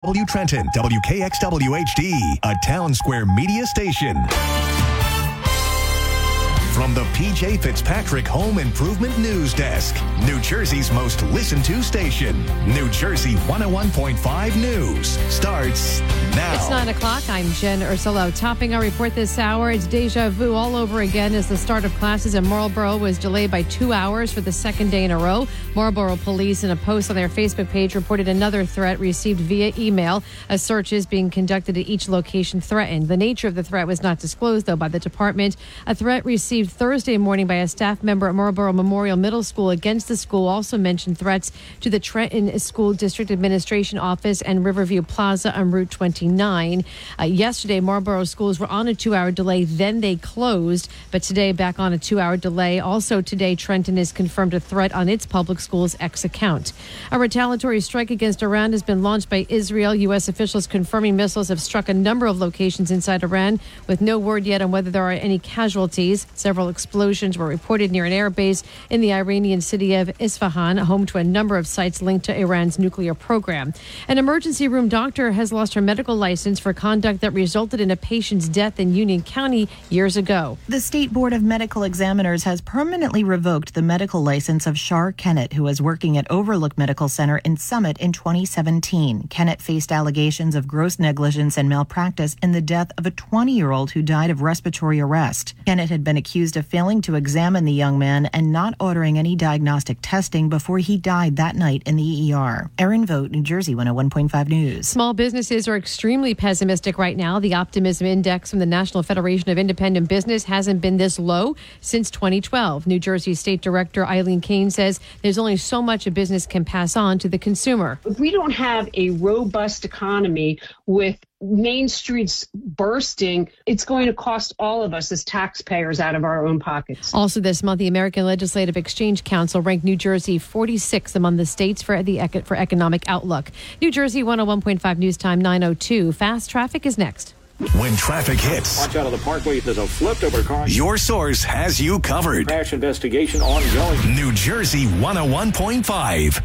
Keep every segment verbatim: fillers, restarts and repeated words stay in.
W Trenton, W K X W H D, a Town Square media station. From the P J Fitzpatrick Home Improvement News Desk, New Jersey's most listened to station, New Jersey one oh one point five News starts now. It's nine o'clock. I'm Jen Ursulo. Topping our report this hour, it's deja vu all over again as the start of classes in Marlboro was delayed by two hours for the second day in a row. Marlboro police, in a post on their Facebook page, reported another threat received via email. A search is being conducted at each location threatened. The nature of the threat was not disclosed, though, by the department. A threat received Thursday morning by a staff member at Marlboro Memorial Middle School against the school also mentioned threats to the Trenton School District Administration Office and Riverview Plaza on Route twenty-nine. Uh, yesterday, Marlboro schools were on a two-hour delay. Then they closed. But today, back on a two-hour delay. Also today, Trenton has confirmed a threat on its public schools X account. A retaliatory strike against Iran has been launched by Israel. U S officials confirming missiles have struck a number of locations inside Iran, with no word yet on whether there are any casualties. Several explosions were reported near an airbase in the Iranian city of Isfahan, home to a number of sites linked to Iran's nuclear program. An emergency room doctor has lost her medical license for conduct that resulted in a patient's death in Union County years ago. The State Board of Medical Examiners has permanently revoked the medical license of Shar Kennett, who was working at Overlook Medical Center in Summit in twenty seventeen. Kennett faced allegations of gross negligence and malpractice in the death of a twenty-year-old who died of respiratory arrest. Kennett had been accused of failing to examine the young man and not ordering any diagnostic testing before he died that night in the E R. Erin Vogt, New Jersey one oh one point five News. Small businesses are extremely pessimistic right now. The optimism index from the National Federation of Independent Business hasn't been this low since twenty twelve. New Jersey State Director Eileen Kane says there's only so much a business can pass on to the consumer. If we don't have a robust economy with Main Streets bursting, it's going to cost all of us as taxpayers out of our own pockets. Also this month, the American Legislative Exchange Council ranked New Jersey forty-sixth among the states for the for economic outlook. New Jersey one oh one point five News Time nine oh two. Fast Traffic is next. When traffic hits, watch out of the parkway. There's a flipped over car. Your source has you covered. Crash investigation ongoing. New Jersey one oh one point five.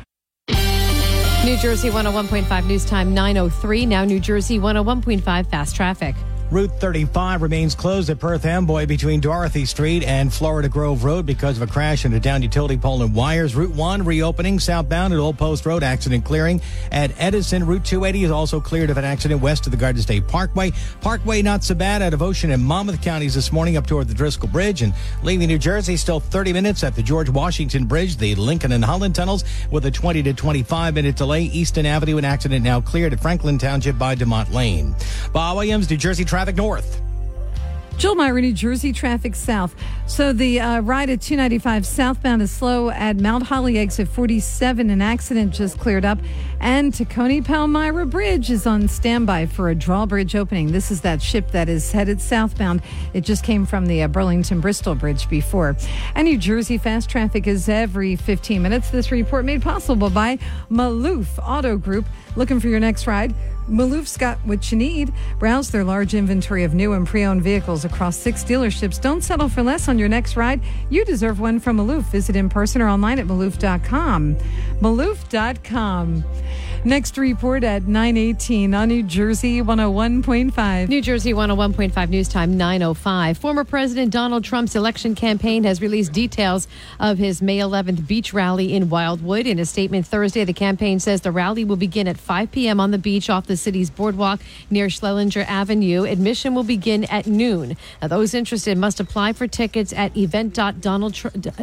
New Jersey one oh one point five News Time nine oh three. Now New Jersey one oh one point five Fast Traffic. Route thirty-five remains closed at Perth Amboy between Dorothy Street and Florida Grove Road because of a crash into down utility pole and wires. Route one reopening southbound at Old Post Road, accident clearing. At Edison, Route two eighty is also cleared of an accident west of the Garden State Parkway. Parkway not so bad out of Ocean and Monmouth counties this morning up toward the Driscoll Bridge. And leaving New Jersey, still thirty minutes at the George Washington Bridge, the Lincoln and Holland tunnels with a twenty to twenty-five minute delay. Easton Avenue, an accident now cleared at Franklin Township by DeMont Lane. Bob Williams, New Jersey Traffic North. Jill Meyer, New Jersey traffic south. So the uh, ride at two ninety-five southbound is slow at Mount Holly exit forty-seven. An accident just cleared up. And Tacony Palmyra Bridge is on standby for a drawbridge opening. This is that ship that is headed southbound. It just came from the uh, Burlington Bristol Bridge before. And New Jersey fast traffic is every fifteen minutes. This report made possible by Maloof Auto Group. Looking for your next ride? Maloof's got what you need. Browse their large inventory of new and pre-owned vehicles across six dealerships. Don't settle for less on your next ride. You deserve one from Maloof. Visit in person or online at maloof dot com. maloof dot com. Next report at nine eighteen on New Jersey one oh one point five. New Jersey one oh one point five News Time nine oh five. Former President Donald Trump's election campaign has released details of his May eleventh beach rally in Wildwood. In a statement Thursday, the campaign says the rally will begin at five p.m. on the beach off the city's boardwalk near Schlesinger Avenue. Admission will begin at noon. Now, those interested must apply for tickets at event dot donald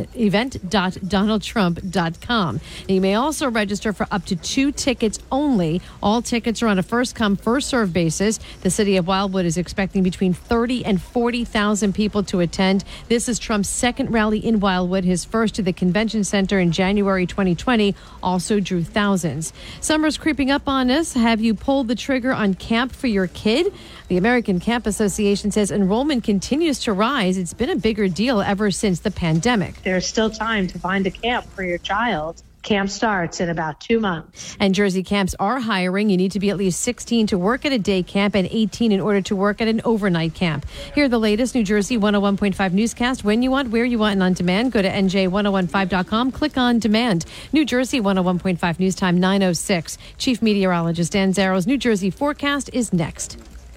trump dot com. You may also register for up to two tickets only. All tickets are on a first-come, first-served basis. The city of Wildwood is expecting between thirty and forty thousand people to attend. This is Trump's second rally in Wildwood. His first to the convention center in January twenty twenty also drew thousands. Summer's creeping up on us. Have you pulled the trigger on camp for your kid? The American Camp Association says enrollment continues to rise. It's been a bigger deal ever since the pandemic. There's still time to find a camp for your child. Camp starts in about two months. And Jersey camps are hiring. You need to be at least sixteen to work at a day camp and eighteen in order to work at an overnight camp. Here are the latest New Jersey one oh one point five newscast. When you want, where you want, and on demand. Go to N J ten fifteen dot com. Click on demand. New Jersey one oh one point five news time nine oh six. Chief Meteorologist Dan Zarrow's New Jersey forecast is next.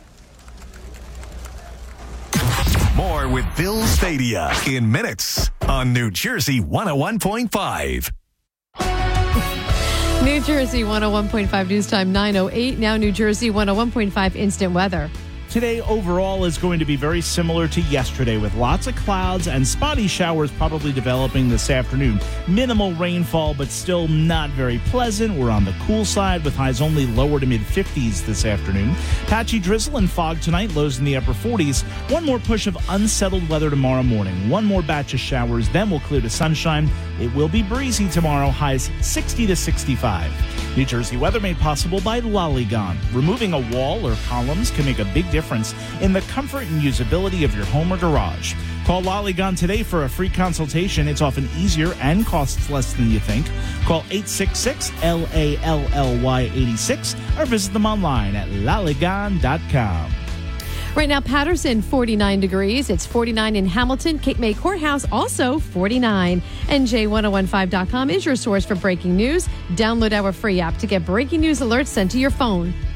More with Bill Stadia in minutes on New Jersey one oh one point five. New Jersey one oh one point five news time nine oh eight. Now New Jersey one oh one point five instant weather. Today overall is going to be very similar to yesterday, with lots of clouds and spotty showers probably developing this afternoon. Minimal rainfall, but still not very pleasant. We're on the cool side with highs only lower to mid fifties this afternoon. Patchy drizzle and fog tonight, lows in the upper forties. One more push of unsettled weather tomorrow morning. One more batch of showers, then we'll clear to sunshine. It will be breezy tomorrow, highs sixty to sixty-five. New Jersey weather made possible by Lollygon. Removing a wall or columns can make a big difference in the comfort and usability of your home or garage. Call Lollygon today for a free consultation. It's often easier and costs less than you think. Call eight six six L A L L Y eighty-six or visit them online at lollygon dot com. Right now, Patterson, forty-nine degrees. It's forty-nine in Hamilton. Cape May Courthouse, also forty-nine. N J ten fifteen dot com is your source for breaking news. Download our free app to get breaking news alerts sent to your phone.